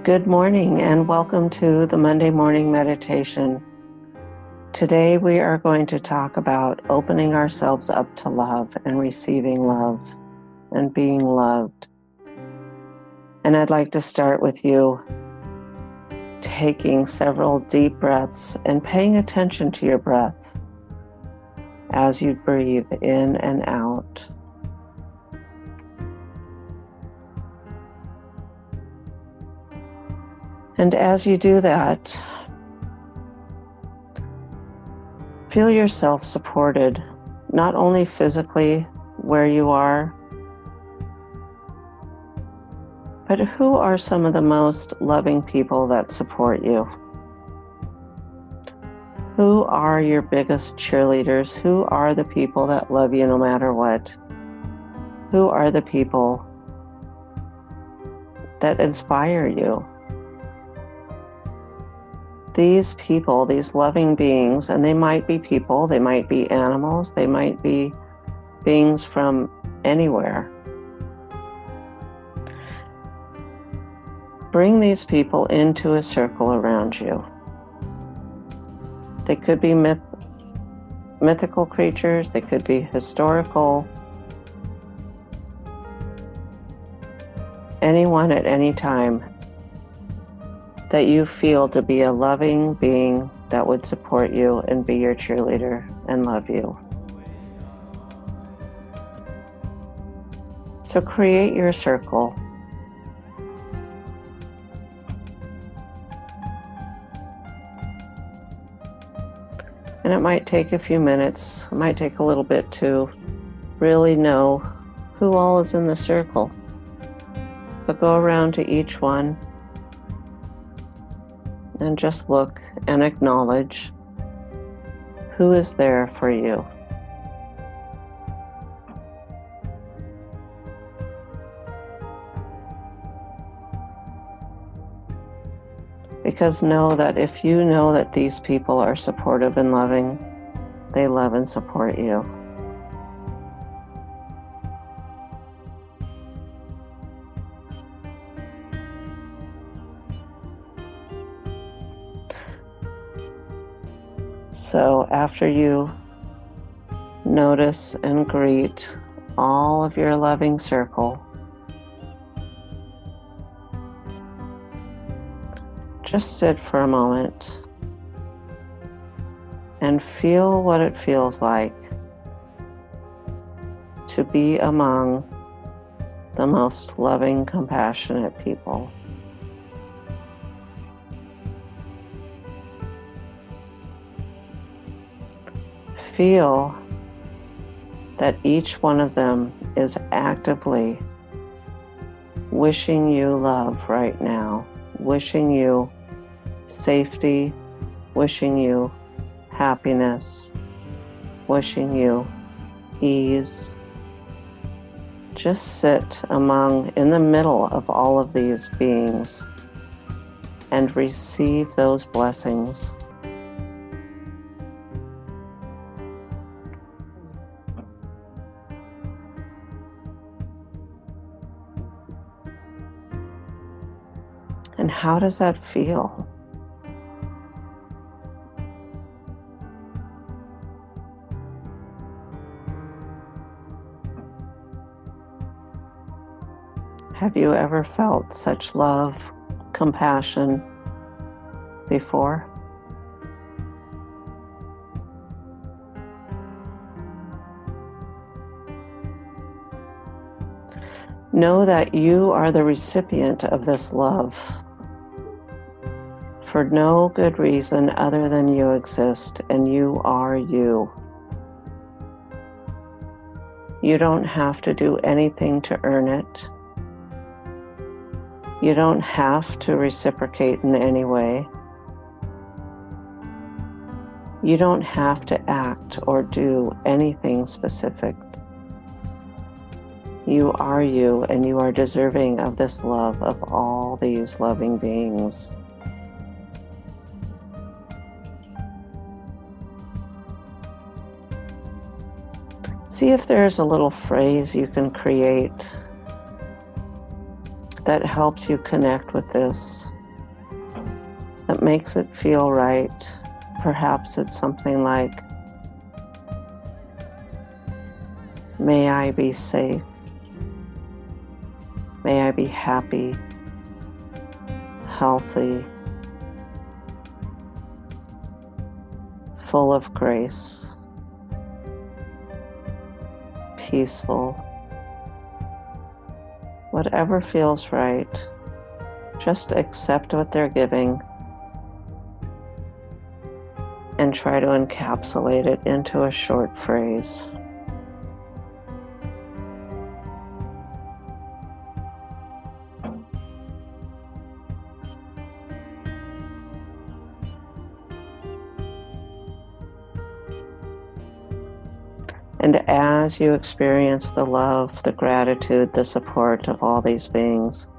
Good morning and welcome to the Monday morning meditation. Today we are going to talk about opening ourselves up to love and receiving love and being loved. And I'd like to start with you taking several deep breaths and paying attention to your breath as you breathe in and out. And as you do that, feel yourself supported, not only physically where you are, but who are some of the most loving people that support you? Who are your biggest cheerleaders? Who are the people that love you no matter what? Who are the people that inspire you? These people, these loving beings, and they might be people, they might be animals, they might be beings from anywhere. Bring these people into a circle around you. They could be mythical creatures, they could be historical, anyone at any time that you feel to be a loving being that would support you and be your cheerleader and love you. So create your circle. And it might take a few minutes, it might take a little bit to really know who all is in the circle. But go around to each one and just look and acknowledge who is there for you. Because know that if you know that these people are supportive and loving, they love and support you. So after you notice and greet all of your loving circle, just sit for a moment and feel what it feels like to be among the most loving, compassionate people. Feel that each one of them is actively wishing you love right now, wishing you safety, wishing you happiness, wishing you ease. Just sit in the middle of all of these beings and receive those blessings. And how does that feel? Have you ever felt such love, compassion before? Know that you are the recipient of this love for no good reason other than you exist, and you are you. You don't have to do anything to earn it. You don't have to reciprocate in any way. You don't have to act or do anything specific. You are you, and you are deserving of this love of all these loving beings. See if there's a little phrase you can create that helps you connect with this that makes it feel right. Perhaps it's something like, may I be safe. May I be happy, healthy, full of grace, peaceful. Whatever feels right, just accept what they're giving and try to encapsulate it into a short phrase. And as you experience the love, the gratitude, the support of all these beings,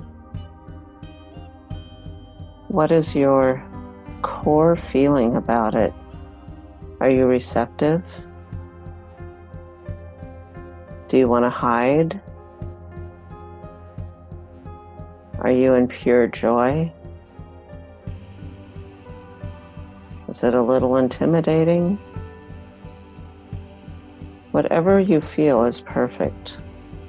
what is your core feeling about it? Are you receptive? Do you want to hide? Are you in pure joy? Is it a little intimidating? Whatever you feel is perfect.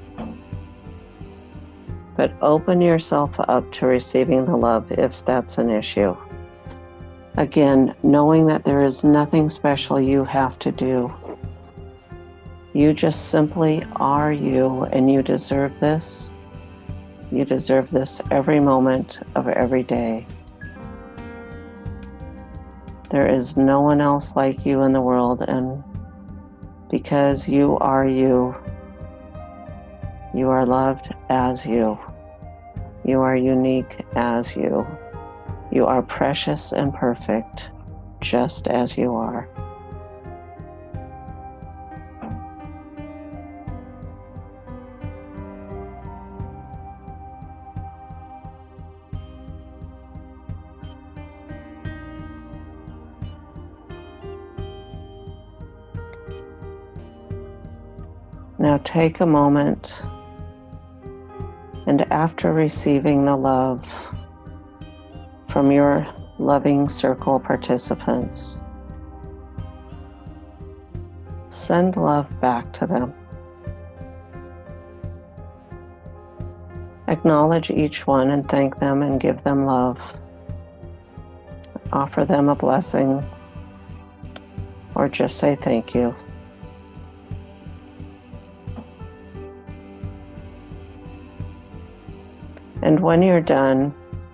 But open yourself up to receiving the love if that's an issue. Again, knowing that there is nothing special you have to do. You just simply are you, and you deserve this. You deserve this every moment of every day. There is no one else like you in the world, and because you are you, you are loved as you. You are unique as you. You are precious and perfect, just as you are. Now take a moment, and after receiving the love from your loving circle participants, send love back to them. Acknowledge each one and thank them and give them love. Offer them a blessing, or just say thank you. And when you're done,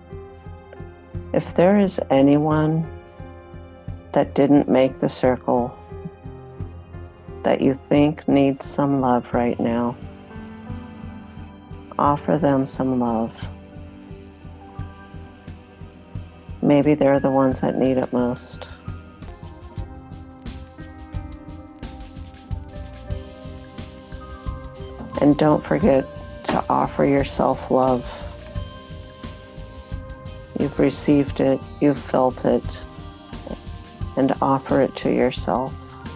if there is anyone that didn't make the circle that you think needs some love right now, offer them some love. Maybe they're the ones that need it most. And don't forget to offer yourself love. You've received it, you've felt it, and offer it to yourself.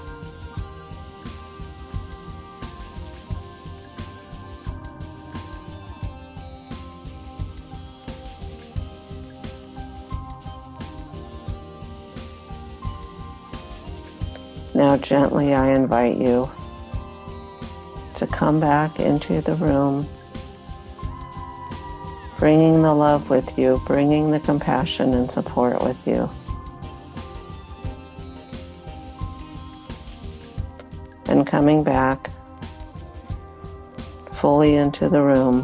Now gently I invite you to come back into the room, bringing the love with you, bringing the compassion and support with you. And coming back fully into the room,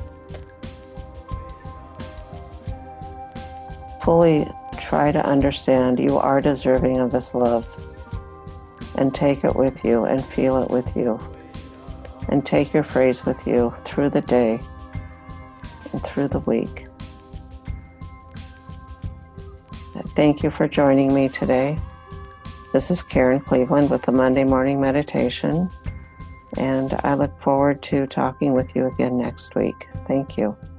fully try to understand you are deserving of this love, and take it with you and feel it with you, and take your phrase with you through the day and through the week. Thank you for joining me today. This is Karen Cleveland with the Monday Morning Meditation, and I look forward to talking with you again next week. Thank you.